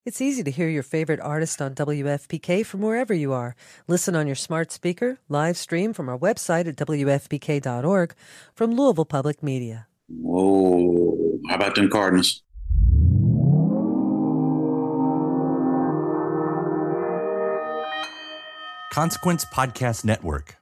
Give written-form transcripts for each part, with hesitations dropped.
It's easy to hear your favorite artist on WFPK from wherever you are. Listen on your smart speaker, live stream from our website at WFPK.org from Louisville Public Media. Whoa, how about them Cardinals? Consequence Podcast Network.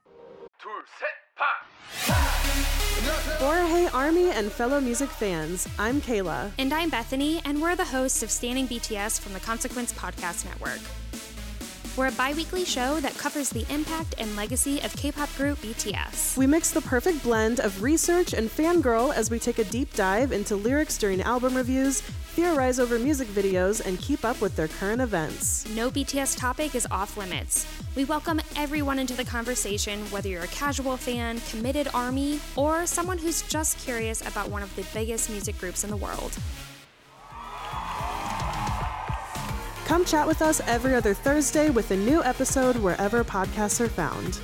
Hey Army and fellow music fans, I'm Kayla. And I'm Bethany, and we're the hosts of Standing BTS from the Consequence Podcast Network. We're a bi-weekly show that covers the impact and legacy of K-pop group BTS. We mix the perfect blend of research and fangirl as we take a deep dive into lyrics during album reviews, theorize over music videos, and keep up with their current events. No BTS topic is off limits. We welcome everyone into the conversation, whether you're a casual fan, committed ARMY, or someone who's just curious about one of the biggest music groups in the world. Come chat with us every other Thursday with a new episode wherever podcasts are found.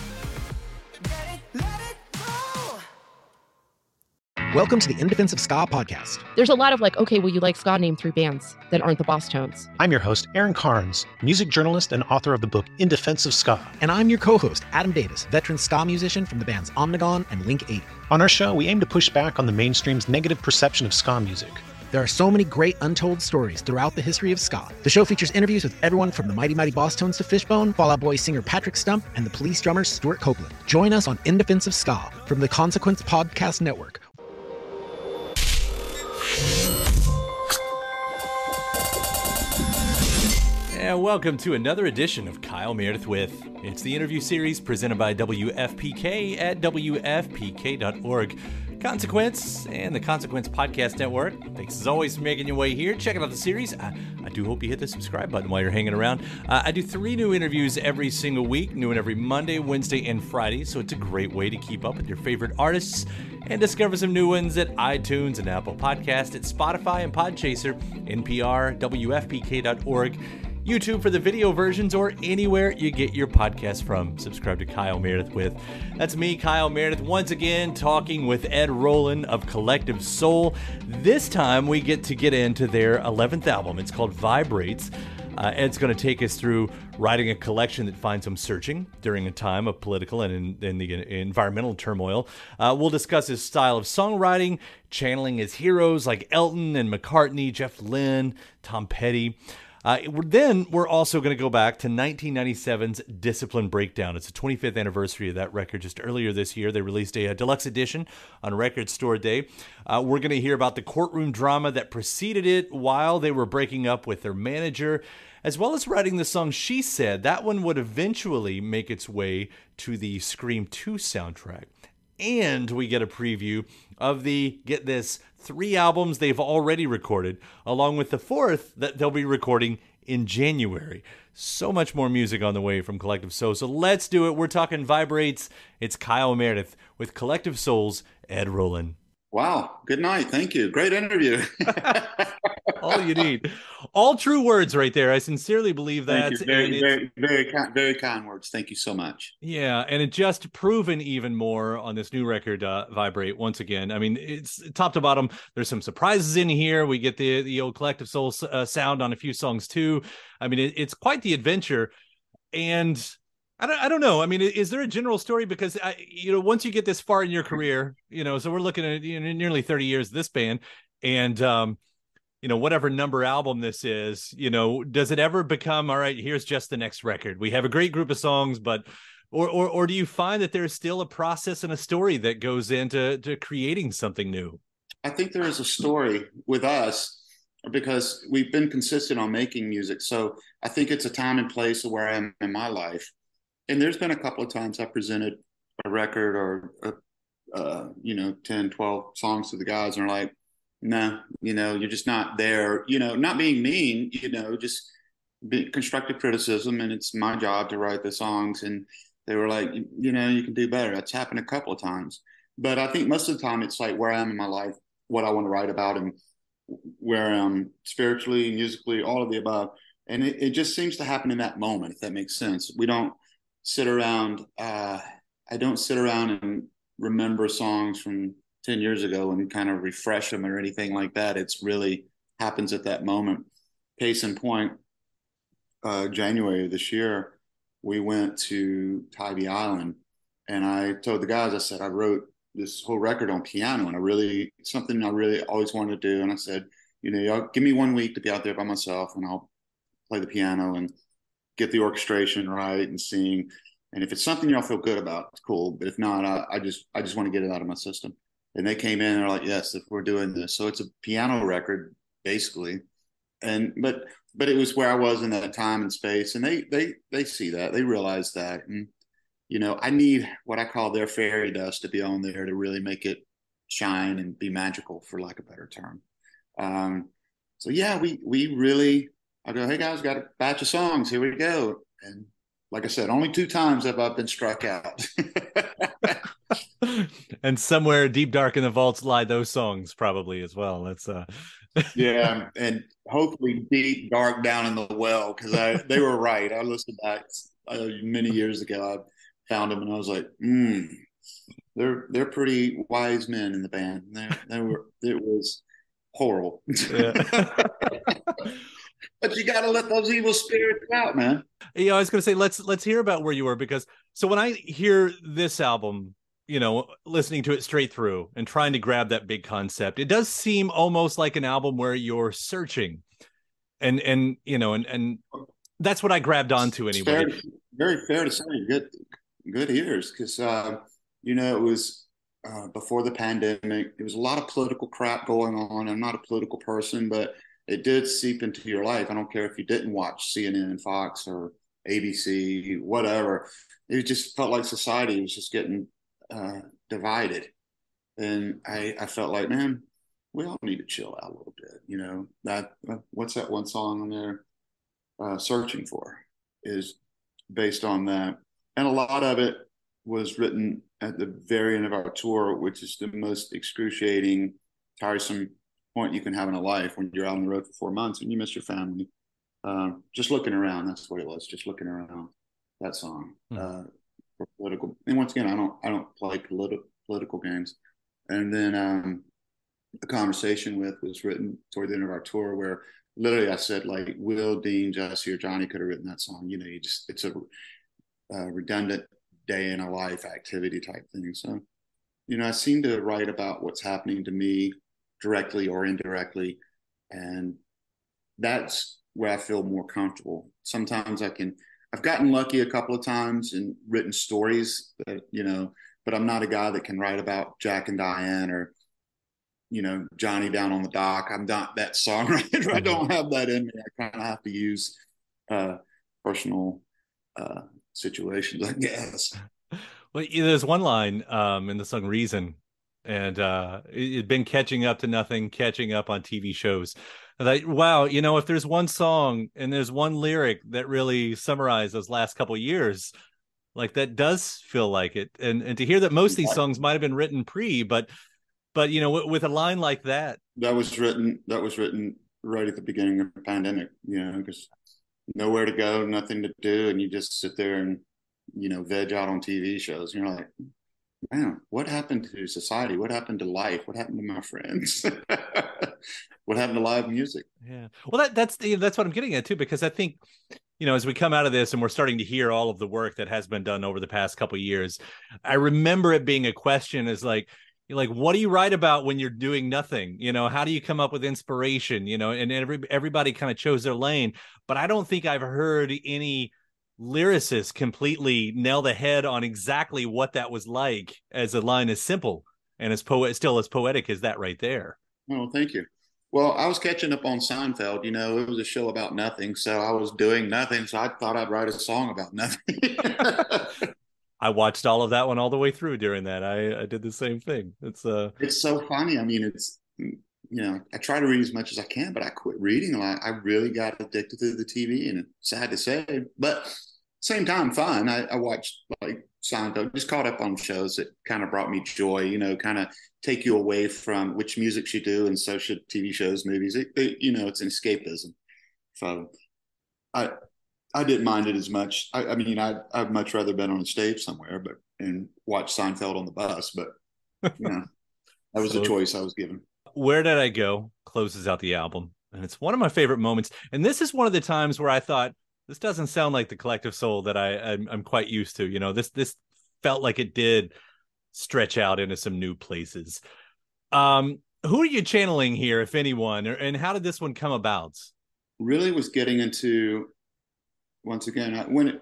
Welcome to the In Defense of Ska podcast. There's a lot of okay, well, you like ska, name 3 bands that aren't the Boss Tones. I'm your host, Aaron Carnes, music journalist and author of the book In Defense of Ska. And I'm your co-host, Adam Davis, veteran ska musician from the bands Omnigone and Link 8. On our show, we aim to push back on the mainstream's negative perception of ska music. There are so many great untold stories throughout the history of ska. The show features interviews with everyone from the Mighty Mighty Boss Tones to Fishbone, Fall Out Boy singer Patrick Stump, and the Police drummer Stuart Copeland. Join us on In Defense of Ska from the Consequence Podcast Network. And welcome to another edition of Kyle Meredith With. It's the interview series presented by WFPK at WFPK.org. Consequence and the Consequence Podcast Network. Thanks as always for making your way here. Checking out the series. I do hope you hit the subscribe button while you're hanging around. I do 3 new interviews every single week, new and every Monday, Wednesday, and Friday, so it's a great way to keep up with your favorite artists and discover some new ones at iTunes and Apple Podcast, at Spotify and Podchaser, NPR, WFPK.org, YouTube for the video versions, or anywhere you get your podcast from. Subscribe to Kyle Meredith With. That's me, Kyle Meredith, once again talking with Ed Roland of Collective Soul. This time we get into their 11th album. It's called Vibrates. Ed's going to take us through writing a collection that finds him searching during a time of political and in the environmental turmoil. We'll discuss his style of songwriting, channeling his heroes like Elton and McCartney, Jeff Lynne, Tom Petty. Then we're also going to go back to 1997's Discipline Breakdown. It's the 25th anniversary of that record. Just earlier this year, they released a deluxe edition on Record Store Day. We're going to hear about the courtroom drama that preceded it while they were breaking up with their manager, as well as writing the song She Said. That one would eventually make its way to the Scream 2 soundtrack. And we get a preview of the, get this, 3 albums they've already recorded, along with the 4th that they'll be recording in January. So much more music on the way from Collective Soul. So let's do it. We're talking Vibrates. It's Kyle Meredith with Collective Soul's Ed Roland. Wow. Good night. Thank you. Great interview. All you need. All true words right there. I sincerely believe that. Thank you. Very kind words. Thank you so much. Yeah, and it just proven even more on this new record, Vibrate, once again. I mean, it's top to bottom. There's some surprises in here. We get the old Collective Soul sound on a few songs too. I mean, it's quite the adventure. And I don't know. I mean, is there a general story? Because, once you get this far in your career, so we're looking at nearly 30 years of this band, and whatever number album this is, does it ever become, all right, here's just the next record? We have a great group of songs, but or do you find that there's still a process and a story that goes into creating something new? I think there is a story with us because we've been consistent on making music. So I think it's a time and place of where I am in my life. And there's been a couple of times I presented a record or 10, 12 songs to the guys, and they're like, no, you're just not there, not being mean, just constructive criticism. And it's my job to write the songs. And they were like, you can do better. That's happened a couple of times. But I think most of the time it's like where I am in my life, what I want to write about, and where I am spiritually, musically, all of the above. And it just seems to happen in that moment, if that makes sense. We don't sit around. I don't sit around and remember songs from 10 years ago and kind of refresh them or anything like that. It's really happens at that moment. case in point, January of this year, we went to Tybee Island, and I told the guys, I said, I wrote this whole record on piano, and something I really always wanted to do. And I said, y'all give me 1 week to be out there by myself, and I'll play the piano and get the orchestration right and sing. And if it's something y'all feel good about, it's cool. But if not, I just want to get it out of my system. And they came in and they're like, yes, if we're doing this. So it's a piano record, basically. But it was where I was in that time and space. And they see that. They realize that. And, I need what I call their fairy dust to be on there to really make it shine and be magical, for lack of a better term. So yeah, we really, I go, hey guys, got a batch of songs. Here we go. And like I said, only 2 times have I been struck out. And somewhere deep, dark in the vaults lie those songs probably as well. That's yeah. And hopefully deep, dark down in the well. Cause they were right. I listened back many years ago. I found them and I was like, they're pretty wise men in the band. It was horrible. Yeah. But you got to let those evil spirits out, man. Yeah, I was going to say, let's hear about where you were, because so when I hear this album, listening to it straight through and trying to grab that big concept, it does seem almost like an album where you're searching, and that's what I grabbed onto anyway. Very fair to say. Good ears, because it was before the pandemic. There was a lot of political crap going on. I'm not a political person, but it did seep into your life. I don't care if you didn't watch CNN and Fox or ABC, whatever. It just felt like society was just getting divided. And I felt like, man, we all need to chill out a little bit. What's that one song on there? Searching For is based on that. And a lot of it was written at the very end of our tour, which is the most excruciating, tiresome point you can have in a life when you're out on the road for 4 months and you miss your family. Just looking around, that's what it was. Just looking around, that song. For political, and once again, I don't play political games. And then the conversation with was written toward the end of our tour, where literally I said, like, Will, Dean, Jesse, or Johnny could have written that song. It's a redundant day in a life activity type thing. So, I seem to write about what's happening to me directly or indirectly. And that's where I feel more comfortable. Sometimes I've gotten lucky a couple of times and written stories that, but I'm not a guy that can write about Jack and Diane or, Johnny down on the dock. I'm not that songwriter. I don't have that in me. I kind of have to use personal situations, I guess. Well, there's one line in the song Reason, and it'd been catching up to nothing, catching up on TV shows. Like, wow, if there's one song and there's one lyric that really summarized those last couple of years, like, that does feel like it. And to hear that most of these songs might have been written but with a line like that. That was written right at the beginning of the pandemic, because nowhere to go, nothing to do, and you just sit there and, veg out on TV shows. And you're like, man, what happened to society? What happened to life? What happened to my friends? What happened to live music? Yeah. Well, that's what I'm getting at too, because I think, as we come out of this and we're starting to hear all of the work that has been done over the past couple of years, I remember it being a question is like, what do you write about when you're doing nothing? How do you come up with inspiration? And everybody kind of chose their lane, but I don't think I've heard any lyricists completely nail the head on exactly what that was like, as a line as simple and still as poetic as that right there. Oh, thank you. Well, I was catching up on Seinfeld. It was a show about nothing, so I was doing nothing. So I thought I'd write a song about nothing. I watched all of that one all the way through during that. I did the same thing. It's so funny. I mean, it's, I try to read as much as I can, but I quit reading a lot. I really got addicted to the TV, and it's sad to say, but same time, fun. I watched like Seinfeld, just caught up on shows that kind of brought me joy, kind of take you away from which music should do, and so should TV shows, movies. It's an escapism. So I didn't mind it as much. I mean, I'd much rather been on a stage somewhere, and watch Seinfeld on the bus. But that was a choice I was given. Where Did I Go closes out the album, And it's one of my favorite moments. And this is one of the times where I thought, this doesn't sound like the Collective Soul that I'm quite used to. You know, this felt like it did stretch out into some new places. Who are you channeling here, if anyone, and how did this one come about? Really was getting into, once again,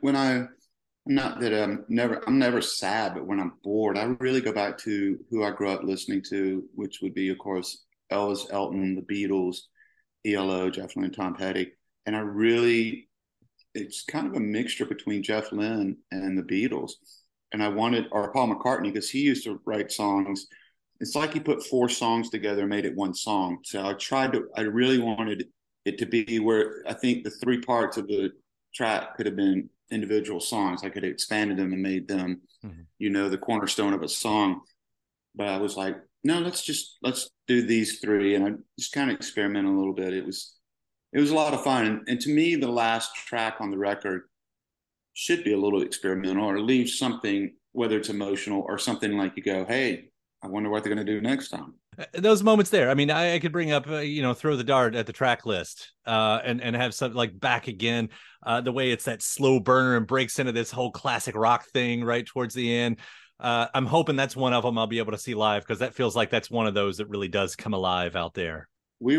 I'm never sad, but when I'm bored, I really go back to who I grew up listening to, which would be, of course, Elvis, Elton, the Beatles, ELO, Jeff Lynne, Tom Petty. And it's kind of a mixture between Jeff Lynne and the Beatles. And or Paul McCartney, because he used to write songs. It's like he put 4 songs together and made it one song. So I really wanted it to be where I think the 3 parts of the track could have been individual songs. I could have expanded them and made them, the cornerstone of a song. But I was like, no, let's do these 3. And I just kind of experiment a little bit. It was a lot of fun. And to me, the last track on the record should be a little experimental or leave something, whether it's emotional or something like you go, hey, I wonder what they're going to do next time. Those moments there. I mean, I could bring up, throw the dart at the track list and have something like Back Again, the way it's that slow burner and breaks into this whole classic rock thing right towards the end. I'm hoping that's one of them I'll be able to see live, because that feels like that's one of those that really does come alive out there. We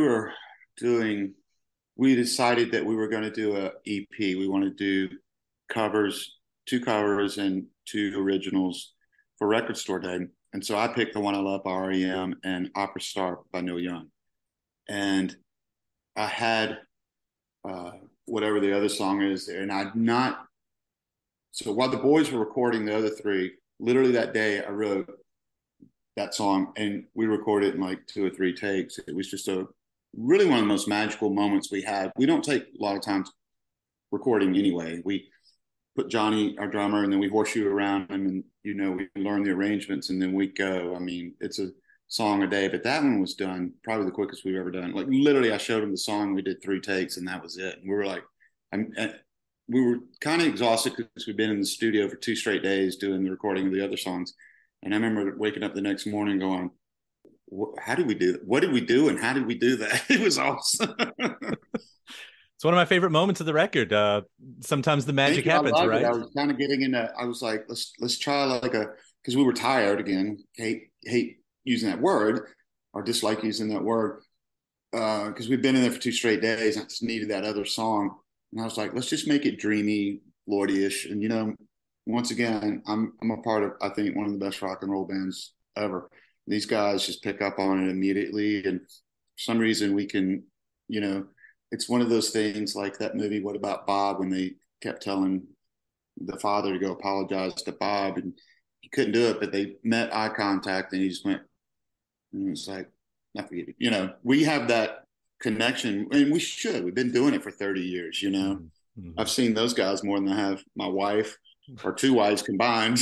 decided that we were going to do a EP. We want to do 2 covers and 2 originals for Record Store Day. And so I picked the one I love by REM and Opera Star by Neil Young. And I had whatever the other song is there. And so while the boys were recording the other 3, literally that day I wrote that song and we recorded it in like 2 or 3 takes. It was just really one of the most magical moments we had. We don't take a lot of time recording anyway. We put Johnny, our drummer, and then we horseshoe around him, and we learn the arrangements, and then we go. I mean, it's a song a day, but that one was done probably the quickest we've ever done. Like literally, I showed him the song, we did 3 takes, and that was it. And we were like, we were kind of exhausted because we'd been in the studio for 2 straight days doing the recording of the other songs. And I remember waking up the next morning going, how did we do that? What did we do? And how did we do that? It was awesome. It's one of my favorite moments of the record. Sometimes the magic happens, right? I was kind of getting into, I was like, let's try because we were tired again. Hate using that word or dislike using that word. Because we've been in there for 2 straight days. I just needed that other song. And I was like, let's just make it dreamy, Lordy-ish. And, once again, I'm a part of, I think, one of the best rock and roll bands ever. These guys just pick up on it immediately. And for some reason we can, it's one of those things like that movie, What About Bob, when they kept telling the father to go apologize to Bob, and he couldn't do it, but they met eye contact and he just went, and it's like, I forget it. We have that connection, and we should. We've been doing it for 30 years, Mm-hmm. I've seen those guys more than I have my wife or 2 wives combined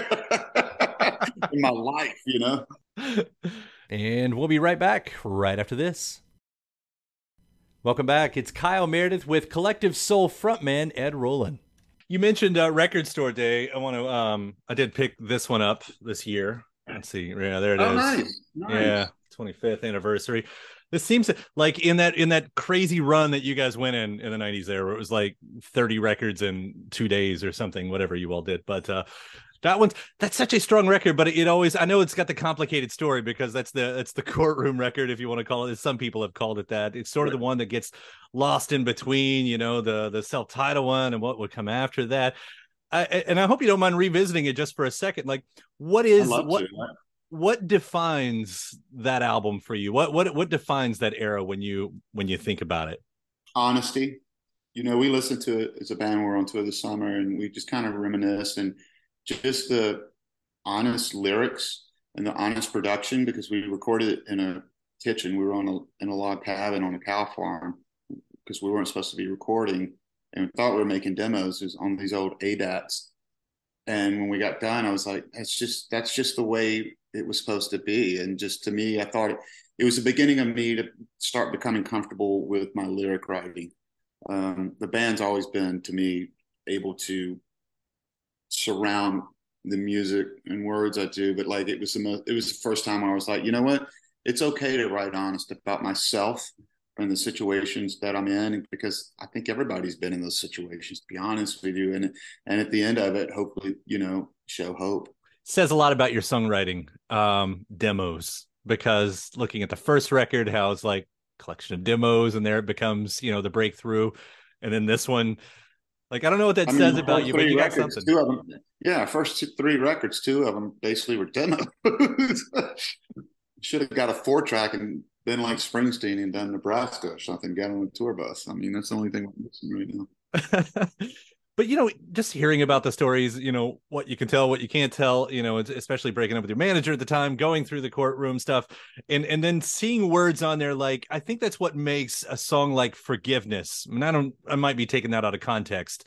in my life, And we'll be right back right after this. Welcome back. It's Kyle Meredith with Collective Soul frontman Ed Roland. You mentioned Record Store Day. I did pick this one up this year. Let's see. Yeah, there it is. Nice. Yeah, 25th anniversary. This seems like in that crazy run that you guys went in the 90s there, where it was like 30 records in 2 days or something, whatever you all did. But that's such a strong record, but it always, I know it's got the complicated story because that's the courtroom record, if you want to call it. Some people have called it that. It's sort of the one that gets lost in between, the self-titled one and what would come after that. And I hope you don't mind revisiting it just for a second. Like, what defines that album for you? What defines that era when you think about it? Honesty. We listened to it as a band. We're on tour this summer, and we just kind of reminisce, and just the honest lyrics and the honest production, because we recorded it in a kitchen. We were in a log cabin on a cow farm because we weren't supposed to be recording, and we thought we were making demos. It was on these old ADATs. And when we got done, I was like, that's just the way it was supposed to be. And just to me, I thought it was the beginning of me to start becoming comfortable with my lyric writing. The band's always been, to me, able to surround the music and words I do, but like it was the first time I was like, you know what? It's okay to write honest about myself and the situations that I'm in, because I think everybody's been in those situations, to be honest with you. And at the end of it, hopefully, show hope. Says a lot about your songwriting demos, because looking at the first record, how it's like collection of demos, and there it becomes, the breakthrough. And then this one, like, I don't know what that says about you, but you got something. Two of them, first 3 records, 2 of them basically were demos. Should have got a 4-track and been like Springsteen and done Nebraska or something, got on a tour bus. I mean, that's the only thing I'm missing right now. But, just hearing about the stories, what you can tell, what you can't tell, especially breaking up with your manager at the time, going through the courtroom stuff, and then seeing words on there, like, I think that's what makes a song like Forgiveness. I mean, I might be taking that out of context,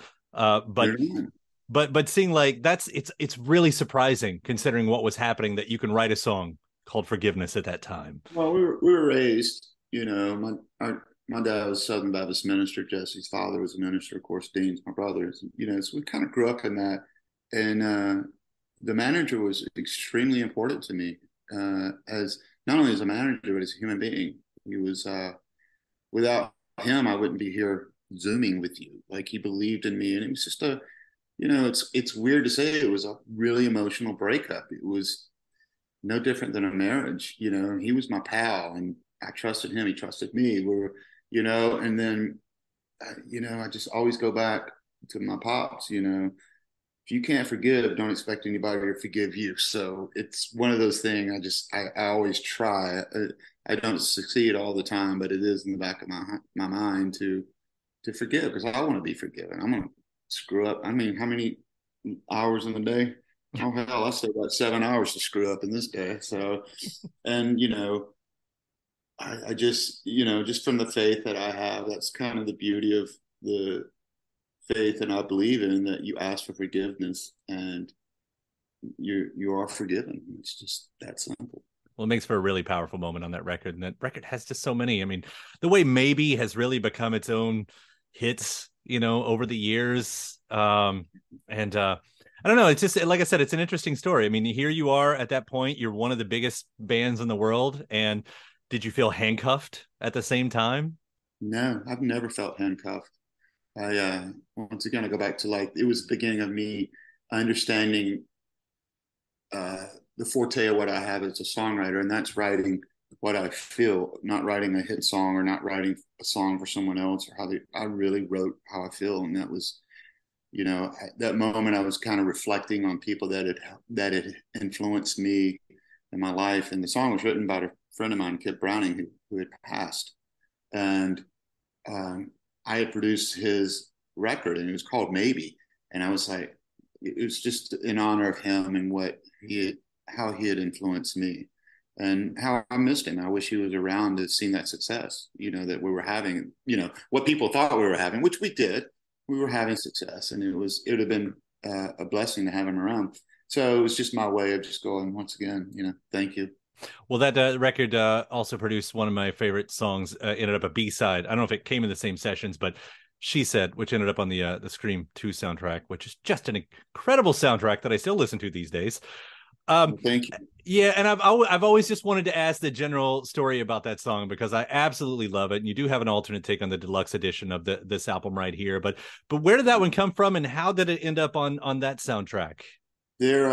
but seeing like it's really surprising, considering what was happening, that you can write a song called Forgiveness at that time. Well, we were raised, my dad was a Southern Baptist minister. Jesse's father was a minister. Of course, Dean's my brother. So we kind of grew up in that. And the manager was extremely important to me, as not only as a manager, but as a human being. He was, without him, I wouldn't be here Zooming with you. Like, he believed in me. And it was just it's weird to say, it was a really emotional breakup. It was no different than a marriage. He was my pal, and I trusted him. He trusted me. And then, I just always go back to my pops, if you can't forgive, don't expect anybody to forgive you. So it's one of those things. I always try. I don't succeed all the time, but it is in the back of my mind to forgive, because I want to be forgiven. I'm going to screw up. I mean, how many hours in the day? Oh, hell, I say about 7 hours to screw up in this day. So, and, I just, just from the faith that I have, that's kind of the beauty of the faith, and I believe in, that you ask for forgiveness and you are forgiven. It's just that simple. Well, it makes for a really powerful moment on that record, and that record has just so many. I mean, the way Maybe has really become its own hits, over the years. I don't know. It's just, like I said, it's an interesting story. I mean, here you are at that point, you're one of the biggest bands in the world, and did you feel handcuffed at the same time? No, I've never felt handcuffed. Once again, I go back to, like, it was the beginning of me understanding the forte of what I have as a songwriter, and that's writing what I feel, not writing a hit song or not writing a song for someone else, or I really wrote how I feel. And that was, that moment I was kind of reflecting on people that had influenced me in my life. And the song was written by a friend of mine, Kip Browning, who had passed. And I had produced his record, and it was called Maybe. And I was like, it was just in honor of him and how he had influenced me, and how I missed him. I wish he was around to see that success, that we were having, what people thought we were having, which we did. We were having success, and it would have been a blessing to have him around. So it was just my way of just going, once again, thank you. Well, that record also produced one of my favorite songs, ended up a B-side. I don't know if it came in the same sessions, but She Said, which ended up on the Scream 2 soundtrack, which is just an incredible soundtrack that I still listen to these days. Thank you. Yeah, and I've always just wanted to ask the general story about that song, because I absolutely love it. And you do have an alternate take on the deluxe edition of this album right here. But where did that one come from, and how did it end up on that soundtrack? There,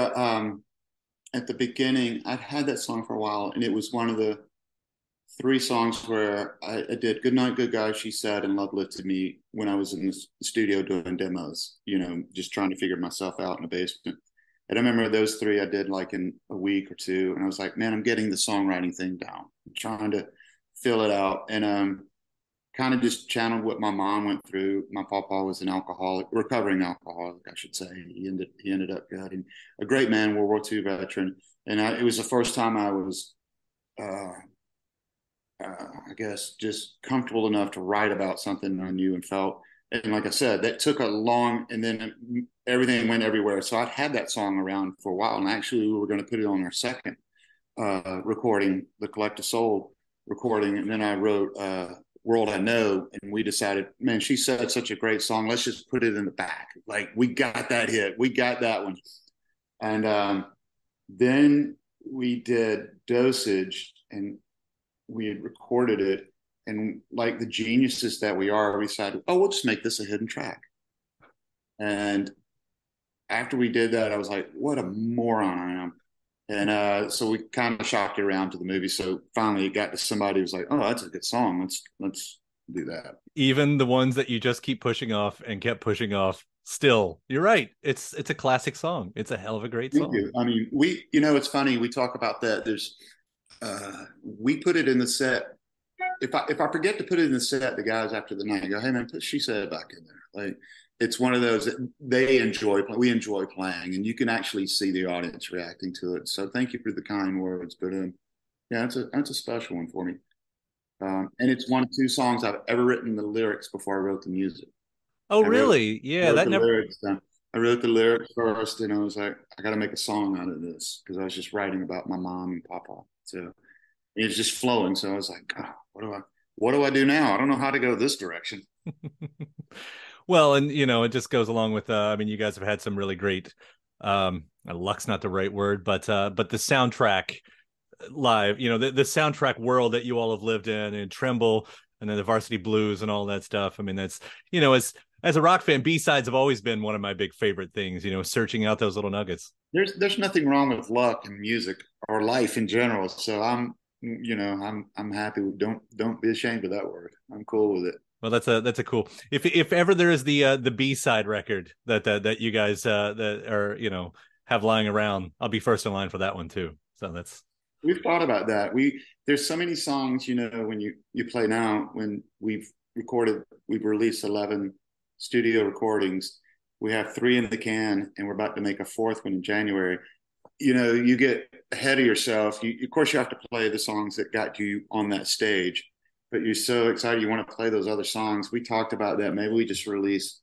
at the beginning, I'd had that song for a while, and it was one of the 3 songs where I did Good Night, Good Guy, She Said, and Love Lifted Me when I was in the studio doing demos, just trying to figure myself out in the basement. And I remember those 3 I did like in a week or 2, and I was like, man, I'm getting the songwriting thing down. I'm trying to fill it out, and kind of just channeled what my mom went through. My papa was an alcoholic, recovering alcoholic, I should say. He ended up getting a great man, World War II veteran. And it was the first time I was, I guess, just comfortable enough to write about something I knew and felt. And like I said, that took a long, and then everything went everywhere. So I'd had that song around for a while. And actually, we were going to put it on our second recording, the Collective Soul recording. And then I wrote World I Know, and we decided, man, She Said such a great song. Let's just put it in the back. Like, we got that hit. We got that one. And then we did Dosage, and we had recorded it. And like the geniuses that we are, we decided, oh, we'll just make this a hidden track. And after we did that, I was like, what a moron I am. And so we kind of shopped it around to the movie. So finally it got to somebody who was like, oh, that's a good song. Let's do that. Even the ones that you just keep pushing off and kept pushing off, still, you're right. It's a classic song. It's a hell of a great song. Thank you. I mean, it's funny. We talk about that. There's, we put it in the set. If I forget to put it in the set, the guys after the night go, hey man, put She Said back in there. Like, it's one of those that they enjoy. We enjoy playing, and you can actually see the audience reacting to it. So thank you for the kind words. But yeah, it's a special one for me. And it's one of two songs I've ever written the lyrics before I wrote the music. Oh, really? Yeah, that never. Lyrics, I wrote the lyrics first, and I was like, I got to make a song out of this because I was just writing about my mom and papa. So it's just flowing. So I was like, oh, what do I do now? I don't know how to go this direction. Well, and it just goes along with I mean, you guys have had some really great luck's not the right word, but the soundtrack live, the soundtrack world that you all have lived in, and Tremble, and then the Varsity Blues and all that stuff. I mean, that's, as a rock fan, B-sides have always been one of my big favorite things, searching out those little nuggets. There's nothing wrong with luck in music or life in general. So I'm happy with, don't be ashamed of that word. I'm cool with it. Well, that's a cool. If ever there is the B-side record that you guys that are have lying around, I'll be first in line for that one too. So we've thought about that. There's so many songs, when you play now, when we've released 11 studio recordings. We have 3 in the can, and we're about to make a 4th one in January. You get ahead of yourself. Of course, you have to play the songs that got you on that stage, but you're so excited you want to play those other songs. We talked about that. Maybe we just release,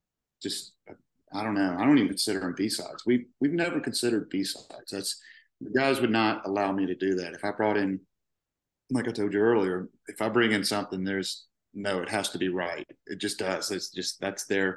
I don't know. I don't even consider them B-sides. We've never considered B-sides. The guys would not allow me to do that. If I brought in, like I told you earlier, if I bring in something, it has to be right. It just does. That's their,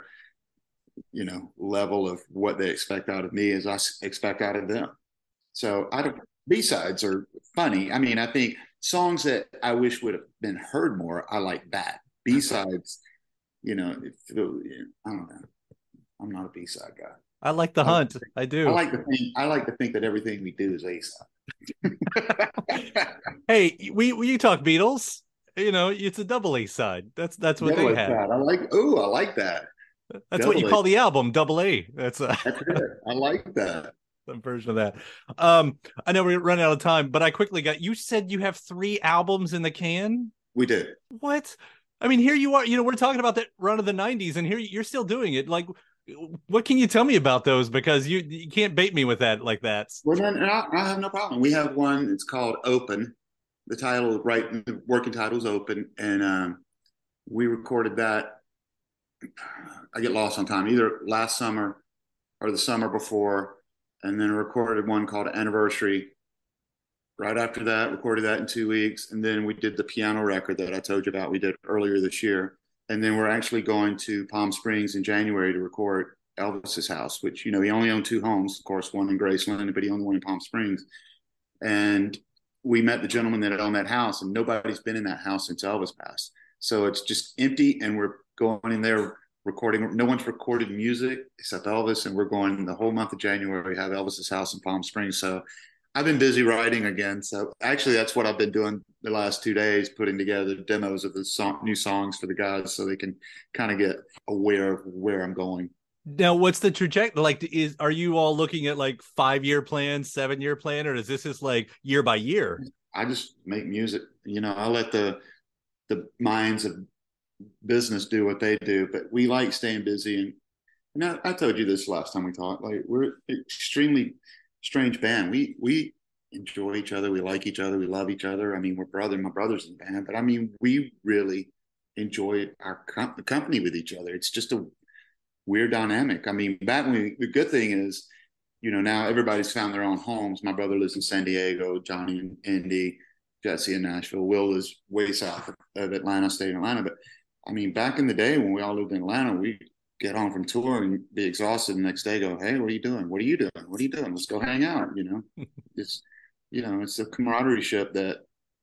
level of what they expect out of me as I expect out of them. So B-sides are funny. I mean, I think songs that I wish would have been heard more, I like that. B-sides, I don't know. I'm not a B-side guy. I like the hunt. I do. I like to think that everything we do is A-side. Hey, we talk Beatles. It's a double A side. That's what double they have. I like that. That's double what you call the album, double A. That's it. I like that. Some version of that. I know we're running out of time, but I quickly you said you have 3 albums in the can? We do. What? I mean, here you are, we're talking about that run of the 90s, and here you're still doing it. Like, what can you tell me about those? Because you can't bait me with that like that. Well, then I have no problem. We have one. It's called Open. The working title is Open, and we recorded that. I get lost on time. Either last summer or the summer before, and then recorded one called Anniversary. Right after that, recorded that in 2 weeks, and then we did the piano record that I told you about. We did earlier this year. And then we're actually going to Palm Springs in January to record Elvis's house, which, he only owned 2 homes, of course, one in Graceland, but he owned one in Palm Springs. And we met the gentleman that owned that house, and nobody's been in that house since Elvis passed. So it's just empty, and we're going in there recording. No one's recorded music except Elvis, and we're going the whole month of January to have Elvis's house in Palm Springs. So I've been busy writing again. So actually that's what I've been doing the last 2 days, putting together demos of the new songs for the guys so they can kind of get aware of where I'm going. Now, what's the trajectory? Like, are you all looking at like 5-year plan, 7-year plan, or is this just like year by year? I just make music. I let the minds of business do what they do, but we like staying busy. And I told you this last time we talked, like, we're an extremely strange band. We enjoy each other. We like each other. We love each other. I mean, my brother's in the band, but I mean, we really enjoy our company with each other. It's just a weird dynamic. I mean, the good thing is, now everybody's found their own homes. My brother lives in San Diego, Johnny in Indy, Jesse in Nashville. Will is way south of Atlanta, staying in Atlanta. But I mean, back in the day when we all lived in Atlanta, we get home from tour and be exhausted the next day, go, hey, what are you doing? What are you doing? What are you doing? Let's go hang out. It's, it's a camaraderie ship that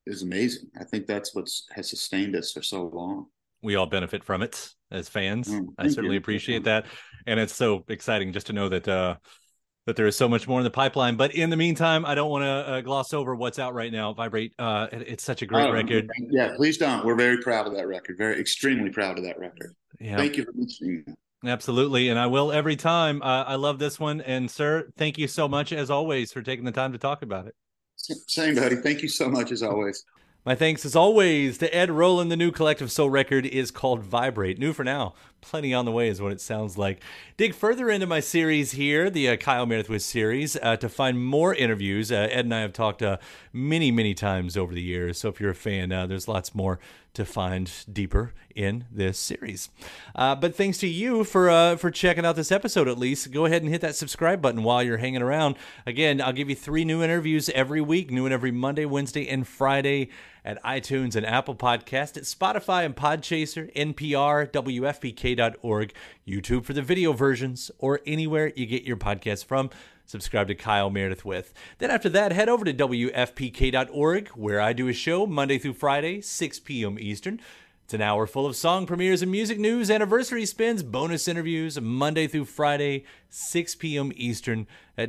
is amazing. I think that's what has sustained us for so long. We all benefit from it as fans. I Thank certainly you. appreciate that. And it's so exciting just to know that that there is so much more in the pipeline. But in the meantime, I don't want to gloss over what's out right now. Vibrate. It's such a great record. Yeah, please don't. We're very proud of that record. Extremely proud of that record. Yeah. Thank you for mentioning that. Absolutely. And I will every time. I love this one. And sir, thank you so much as always for taking the time to talk about it. Same, buddy. Thank you so much as always. My thanks as always to Ed Roland. The new Collective Soul record is called Vibrate. New for now. Plenty on the way is what it sounds like. Dig further into my series here, the Kyle Meredith With series, to find more interviews. Ed and I have talked many, many times over the years. So if you're a fan, there's lots more to find deeper in this series. But thanks to you for checking out this episode at least. Go ahead and hit that subscribe button while you're hanging around. Again, I'll give you 3 new interviews every week, new and every Monday, Wednesday, and Friday at iTunes and Apple Podcast, at Spotify and Podchaser, NPR, WFPK.org, YouTube for the video versions, or anywhere you get your podcasts from. Subscribe to Kyle Meredith With. Then after that, head over to WFPK.org, where I do a show Monday through Friday, 6 p.m. Eastern. It's an hour full of song premieres and music news, anniversary spins, bonus interviews, Monday through Friday, 6 p.m. Eastern at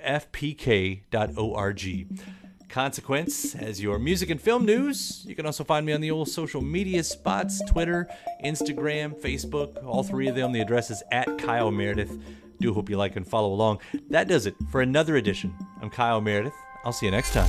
WFPK.org. Consequence as your music and film news. You can also find me on the old social media spots, Twitter, Instagram, Facebook, all 3 of them. The address is at Kyle Meredith. Do hope you like and follow along. That does it for another edition. I'm Kyle Meredith. I'll see you next time.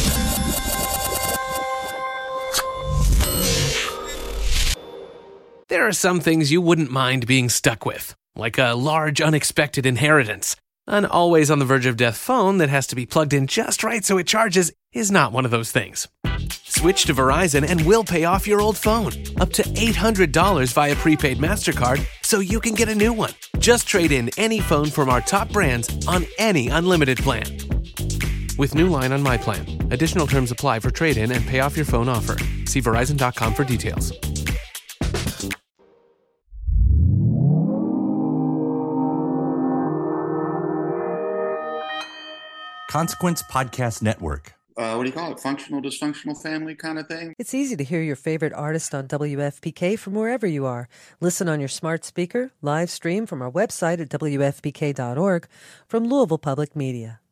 There are some things you wouldn't mind being stuck with, like a large unexpected inheritance. An always on the verge of death phone that has to be plugged in just right so it charges is not one of those things. Switch to Verizon and we'll pay off your old phone. Up to $800 via prepaid MasterCard so you can get a new one. Just trade in any phone from our top brands on any unlimited plan. With new line on My Plan. Additional terms apply for trade-in and pay off your phone offer. See Verizon.com for details. Consequence Podcast Network. What do you call it? Functional, dysfunctional family kind of thing? It's easy to hear your favorite artist on WFPK from wherever you are. Listen on your smart speaker, live stream from our website at WFPK.org, from Louisville Public Media.